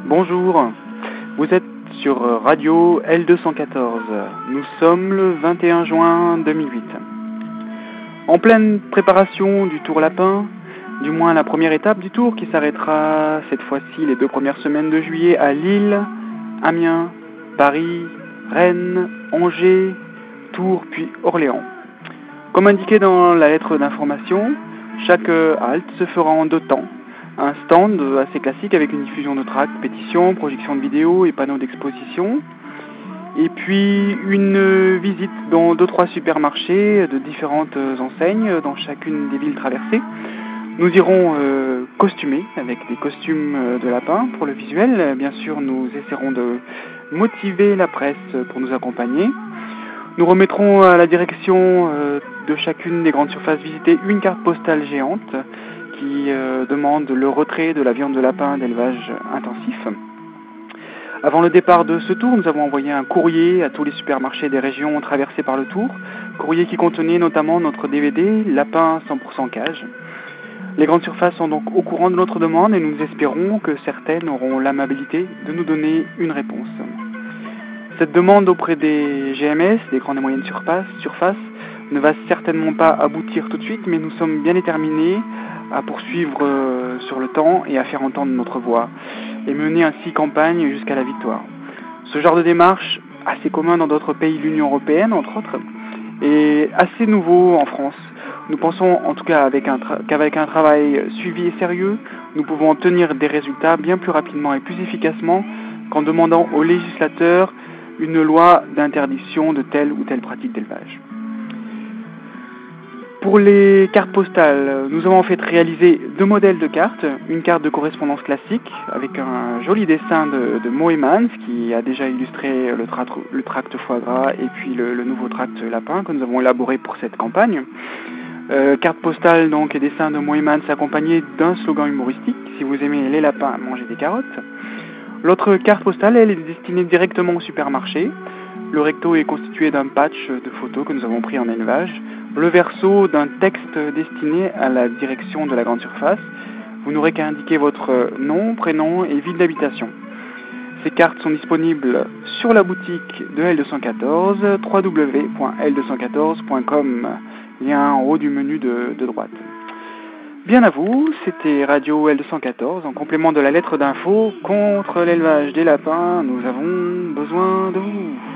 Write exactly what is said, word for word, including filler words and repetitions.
Bonjour, vous êtes sur Radio L deux cent quatorze. Nous sommes le vingt et un juin deux mille huit. En pleine préparation du Tour Lapin, du moins la première étape du Tour qui s'arrêtera cette fois-ci les deux premières semaines de juillet à Lille, Amiens, Paris, Rennes, Angers, Tours puis Orléans. Comme indiqué dans la lettre d'information, chaque halte se fera en deux temps. Un stand assez classique avec une diffusion de tracts, pétitions, projections de vidéos et panneaux d'exposition. Et puis une visite dans deux trois supermarchés de différentes enseignes dans chacune des villes traversées. Nous irons euh, costumés avec des costumes de lapin pour le visuel. Bien sûr, nous essaierons de motiver la presse pour nous accompagner. Nous remettrons à la direction euh, de chacune des grandes surfaces visitées une carte postale géante qui euh, demande le retrait de la viande de lapin d'élevage intensif. Avant le départ de ce tour, nous avons envoyé un courrier à tous les supermarchés des régions traversées par le tour, courrier qui contenait notamment notre D V D Lapin cent pour cent cage. Les grandes surfaces sont donc au courant de notre demande et nous espérons que certaines auront l'amabilité de nous donner une réponse. Cette demande auprès des G M S, des grandes et moyennes surfaces, surfaces, ne va certainement pas aboutir tout de suite, mais nous sommes bien déterminés à poursuivre euh, sur le temps et à faire entendre notre voix, et mener ainsi campagne jusqu'à la victoire. Ce genre de démarche, assez commun dans d'autres pays de l'Union européenne, entre autres, est assez nouveau en France. Nous pensons en tout cas avec un tra- qu'avec un travail suivi et sérieux, nous pouvons obtenir des résultats bien plus rapidement et plus efficacement qu'en demandant aux législateurs une loi d'interdiction de telle ou telle pratique d'élevage. Pour les cartes postales, nous avons en fait réalisé deux modèles de cartes. Une carte de correspondance classique avec un joli dessin de, de Moemans qui a déjà illustré le, tra- le tract foie gras et puis le, le nouveau tract lapin que nous avons élaboré pour cette campagne. Euh, carte postale donc et dessin de Moemans accompagné d'un slogan humoristique. Si vous aimez les lapins, mangez des carottes. L'autre carte postale, elle est destinée directement au supermarché. Le recto est constitué d'un patch de photos que nous avons pris en élevage. Le verso d'un texte destiné à la direction de la grande surface. Vous n'aurez qu'à indiquer votre nom, prénom et ville d'habitation. Ces cartes sont disponibles sur la boutique de L deux cent quatorze, w w w point l deux cent quatorze point com, lien en haut du menu de, de droite. Bien à vous, c'était Radio L deux cent quatorze, en complément de la lettre d'info contre l'élevage des lapins, nous avons besoin de vous.